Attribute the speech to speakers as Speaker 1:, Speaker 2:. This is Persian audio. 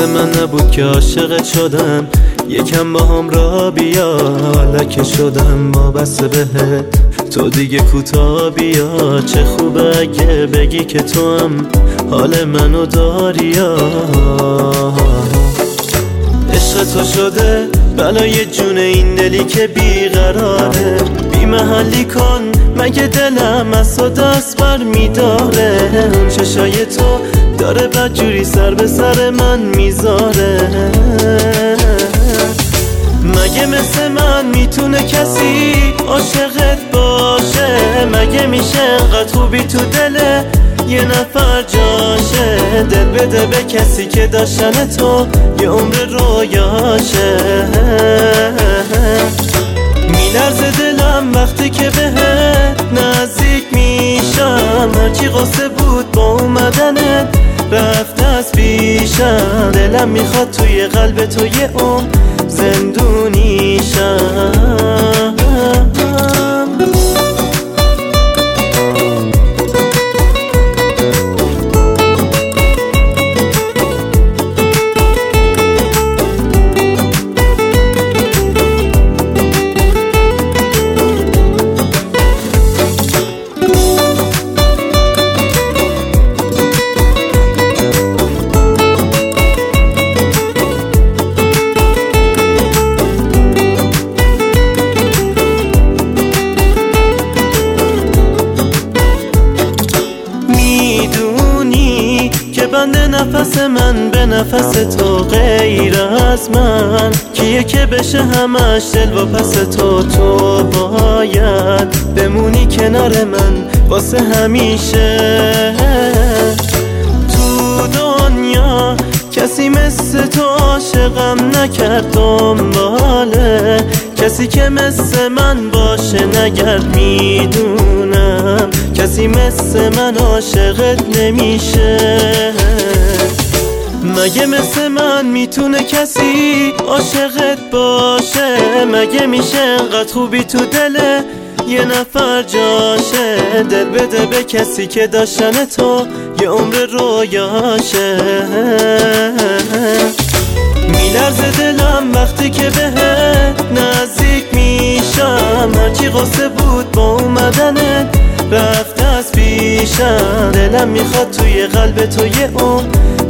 Speaker 1: مثل من نبود که عاشقت شدم، یکم با هم را بیا. لکه شدم وابسته بهت، تو دیگه کوتا بیا. چه خوبه اگه بگی که تو هم حال منو داریا. عشق تو شده بلای جون این دلی که بیقراره. بی محلی کن مگه دلم از تو دست بر میداره. اون چشای تو داره بدجوری سر به سر من میذاره. مگه مثل من میتونه کسی عاشقت باشه؟ مگه میشه انقدر خوبی تو دل یه نفر جاشه؟ دل بده به کسی که داشتن تو یه عمر رویاشه. میلرزه دلم وقتی که بهت نزدیک میشم. هرچی قصه بود با اومدنت رفت از پیشم. دلم میخواد توی قلب تو یه عمر زندونیشم. بنده نفس من به نفس تو، غیر از من کیه که بشه همش دل و پس تو. تو باید بمونی کنار من واسه همیشه. تو دنیا کسی مثل تو عاشقم نکرد دنباله. کسی که مثل من باشه نگرد. میدونم کسی مثل من عاشقت نمیشه. مگه مثل من میتونه کسی عاشقت باشه؟ مگه میشه انقدر خوبی تو دل یه نفر جاشه؟ دل بده به کسی که داشتن تو یه عمر رویاشه. میلرزه دلم وقتی که بهت نزدیک میشم. هرچی قصه بود با اومدنت رفت از پیشم. دلم میخواد توی قلب تو یه عمر